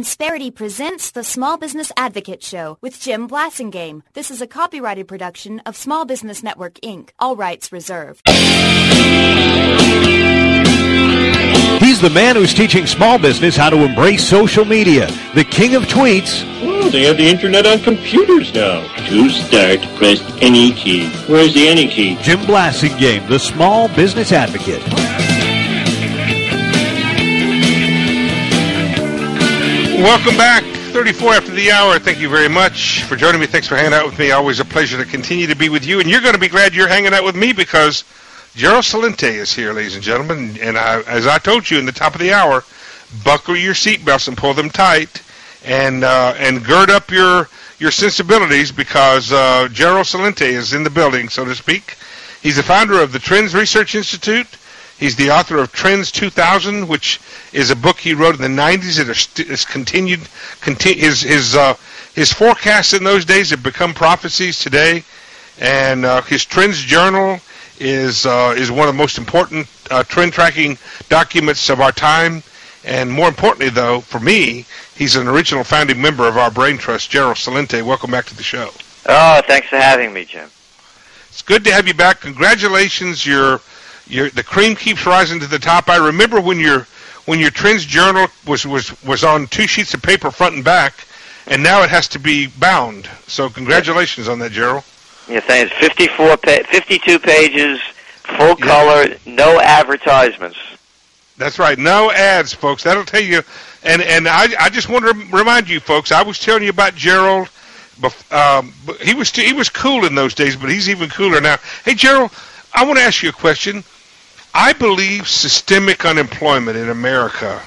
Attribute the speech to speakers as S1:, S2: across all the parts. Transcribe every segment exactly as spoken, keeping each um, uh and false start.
S1: Insperity presents the Small Business Advocate Show with Jim Blasingame. This is a copyrighted production of Small Business Network, Incorporated. All rights reserved.
S2: He's the man who's teaching small business how to embrace social media. The king of tweets.
S3: Oh, they have the internet on computers now. To start, press any key. Where's the any key?
S2: Jim Blasingame, the small business advocate.
S4: Welcome back. thirty-four after the hour. Thank you very much for joining me. Thanks for hanging out with me. Always a pleasure to continue to be with you. And you're going to be glad you're hanging out with me because Gerald Celente is here, ladies and gentlemen. And I, as I told you in the top of the hour, buckle your seatbelts and pull them tight, and uh, and gird up your your sensibilities because uh, Gerald Celente is in the building, so to speak. He's the founder of the Trends Research Institute. He's the author of Trends two thousand, which is a book he wrote in the nineties that has continued. Conti- his his uh, his forecasts in those days have become prophecies today, and uh, his Trends Journal is uh, is one of the most important uh, trend tracking documents of our time. And more importantly, though, for me, he's an original founding member of our Brain Trust. Gerald Celente, welcome back to the show.
S5: Oh, thanks for having me, Jim.
S4: It's good to have you back. Congratulations, you're. Your, the cream keeps rising to the top. I remember when your when your Trends Journal was, was, was on two sheets of paper front and back, and now it has to be bound. So congratulations on that, Gerald.
S5: Yeah, thanks. fifty-four, pa- fifty-two pages, full
S4: yeah.
S5: color, no advertisements.
S4: That's right, no ads, folks. That'll tell you. And and I I just want to remind you, folks. I was telling you about Gerald. Um, he was he was cool in those days, but he's even cooler now. Hey, Gerald, I want to ask you a question. I believe systemic unemployment in America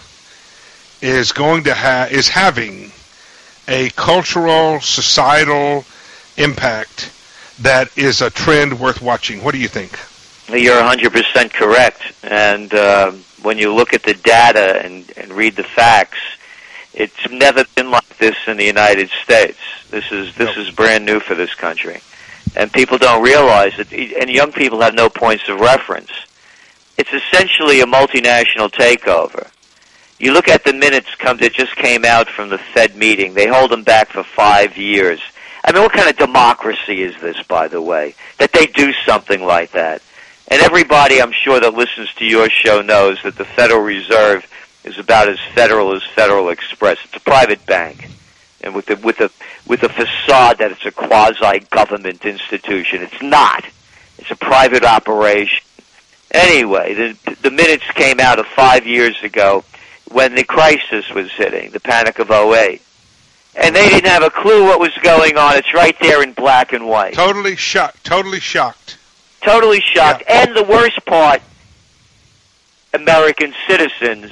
S4: is going to ha- is having a cultural, societal impact that is a trend worth watching. What do you think?
S5: You're one hundred percent correct. And uh, when you look at the data and, and read the facts, it's never been like this in the United States. This is this
S4: nope.
S5: is brand new for this country. And people don't realize it, and young people have no points of reference. It's essentially a multinational takeover. You look at the minutes come that just came out from the Fed meeting. They hold them back for five years. I mean, what kind of democracy is this, by the way, that they do something like that? And everybody, I'm sure, that listens to your show knows that the Federal Reserve is about as federal as Federal Express. It's a private bank. And with the with the with the facade that it's a quasi-government institution, it's not. It's a private operation. Anyway, the the minutes came out of five years ago when the crisis was hitting, the Panic of oh eight, and they didn't have a clue what was going on. It's right there in black and white.
S4: Totally shocked. Totally shocked.
S5: Totally shocked.
S4: Yeah.
S5: And the worst part, American citizens,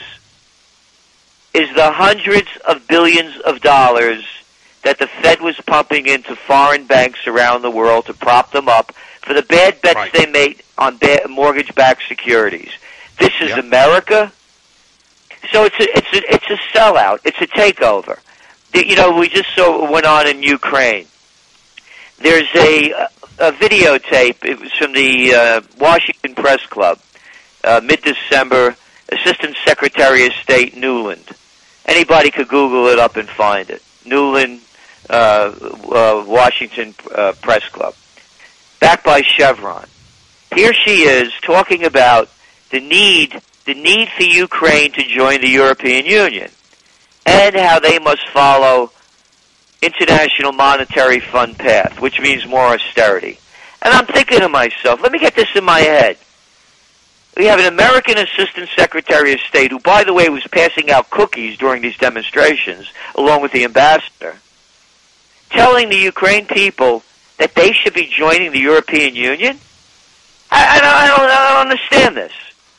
S5: is the hundreds of billions of dollars that the Fed was pumping into foreign banks around the world to prop them up for the bad bets
S4: right.
S5: they made on bad mortgage-backed securities. This is
S4: yep.
S5: America. So it's a, it's a, it's a sellout. It's a takeover. You know, we just saw what went on in Ukraine. There's a, a videotape. It was from the uh, Washington Press Club, uh, mid-December, Assistant Secretary of State Newland. Anybody could Google it up and find it. Newland, uh, uh, Washington uh, Press Club. Backed by Chevron. Here she is talking about the need, the need for Ukraine to join the European Union and how they must follow International Monetary Fund path, which means more austerity. And I'm thinking to myself, let me get this in my head. We have an American Assistant Secretary of State who, by the way, was passing out cookies during these demonstrations, along with the ambassador, telling the Ukraine people that they should be joining the European Union? I, I, don't, I, don't, I don't understand this.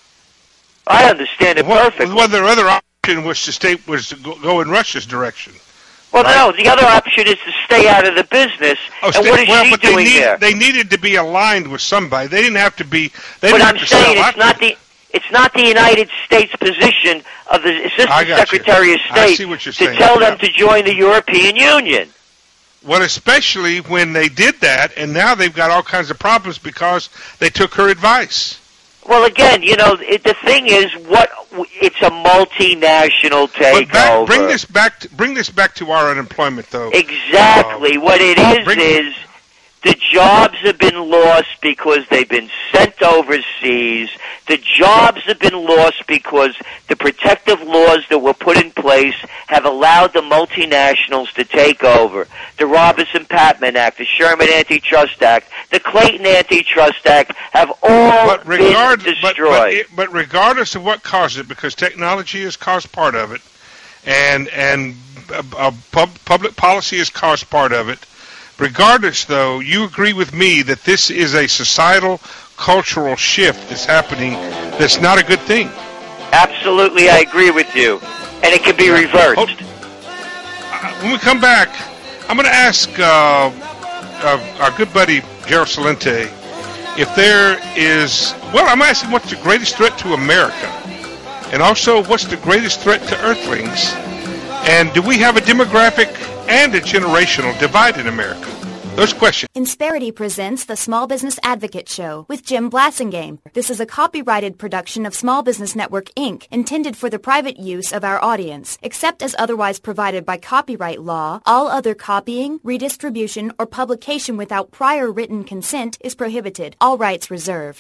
S5: I understand it
S4: well,
S5: perfectly.
S4: Well, their other option was to stay was to go, go in Russia's direction.
S5: Well,
S4: right?
S5: no, the other option is to stay out of the business.
S4: Oh,
S5: and
S4: stay,
S5: what is
S4: well,
S5: she
S4: but
S5: doing
S4: they need,
S5: there?
S4: They needed to be aligned with somebody. They didn't have to be. They
S5: But
S4: didn't
S5: I'm
S4: have to
S5: saying
S4: sell
S5: it's not the it's not the United States position of the Assistant Secretary
S4: you.
S5: of State
S4: I what you're
S5: to
S4: saying.
S5: tell
S4: yeah.
S5: them to join the European Union.
S4: Well, especially when they did that, and now they've got all kinds of problems because they took her advice.
S5: Well, again, you know, it, the thing is, what it's a multinational takeover.
S4: But back, bring this back. To, bring this back to our unemployment, though.
S5: Exactly. Uh, what it is bring, is the jobs have been lost because they've been sent overseas. The jobs have been lost because the protective laws that were put in place have allowed the multinationals to take over. The Robinson-Patman Act, the Sherman Antitrust Act, the Clayton Antitrust Act have all
S4: but regard,
S5: been destroyed.
S4: But, but, it, but regardless of what caused it, because technology has caused part of it, and and uh, uh, pub, public policy has caused part of it. Regardless, though, you agree with me that this is a societal, cultural shift that's happening that's not a good thing.
S5: Absolutely, I agree with you. And it can be reversed.
S4: Uh, when we come back, I'm going to ask uh, uh, our good buddy, Gerald Celente, if there is... Well, I'm asking what's the greatest threat to America? And also, what's the greatest threat to Earthlings? And do we have a demographic and a generational divide in America? Those questions.
S1: Insperity presents the Small Business Advocate Show with Jim Blassingame. This is a copyrighted production of Small Business Network, Incorporated, intended for the private use of our audience. Except as otherwise provided by copyright law, all other copying, redistribution, or publication without prior written consent is prohibited. All rights reserved.